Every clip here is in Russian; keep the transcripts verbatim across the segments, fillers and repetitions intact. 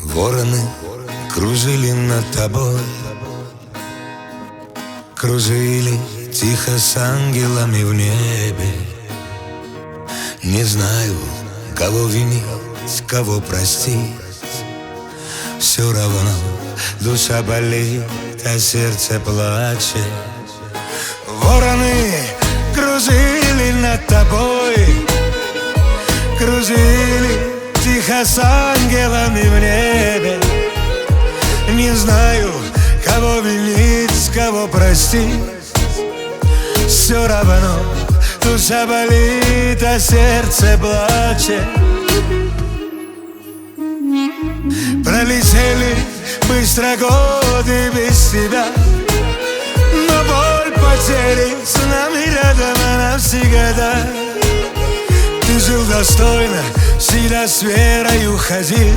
Вороны кружили над тобой, кружили тихо с ангелами в небе. Не знаю, кого винить, кого простить. Все равно душа болит, а сердце плачет. Вороны кружили над тобой, кружили тихо с ангелами в небе. Не знаю, кого винить, кого простить. Все равно душа болит, а сердце плачет. Пролетели быстро годы без тебя, но боль потери с нами рядом, она навсегда. Ты жил достойно, всегда с верою ходил,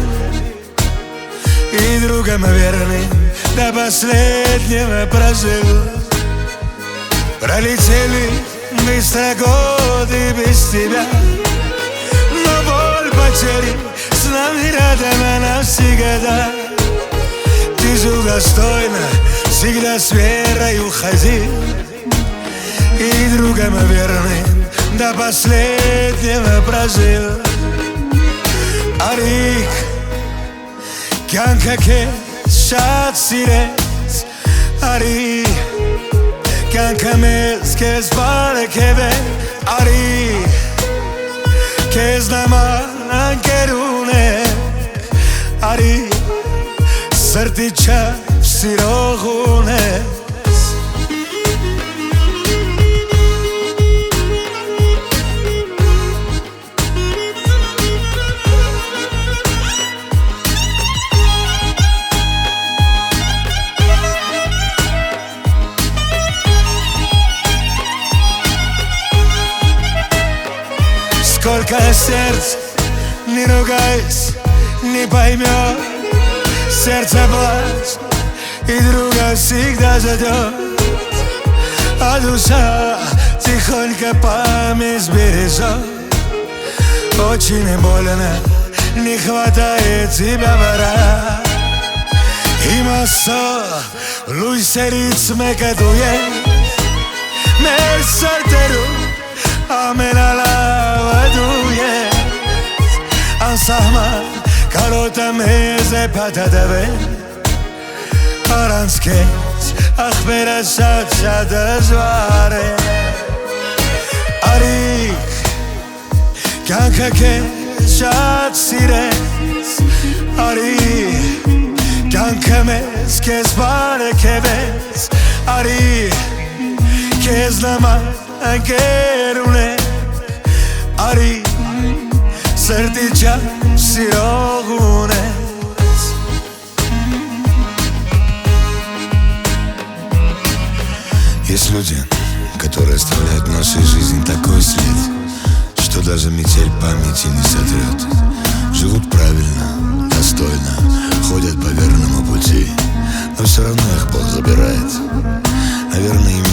и другом верным до последнего прожил. Пролетели быстро годы без тебя, но боль потери с нами рядом, она навсегда. Ты жил достойно, всегда с верою ходил, и другом верным до последнего прожил. Arik, kanka kes şat sires. Arik, kanka mes kes barekeve. Arik, kes naman kerune. Arik, srtića sirohune. Сколько сердц, не ругайся, не поймет. Сердце плачет, и друга всегда ждет. А душа тихонько память бережет. Очень больно, не хватает тебя пора. И массо, lui serizme că tu ești. Mergi solteru, amena la Ansahman karota meze patadave Aranskes akhbera shad shad zvare Arik kanka ke shad sires Arik kanka mes kes bare kebes Arik kes nama angerune Arik srtića sirohune. Есть люди, которые оставляют в нашей жизни такой след, что даже метель памяти не сотрет. Живут правильно, достойно, ходят по верному пути, но все равно их Бог забирает. Наверное, им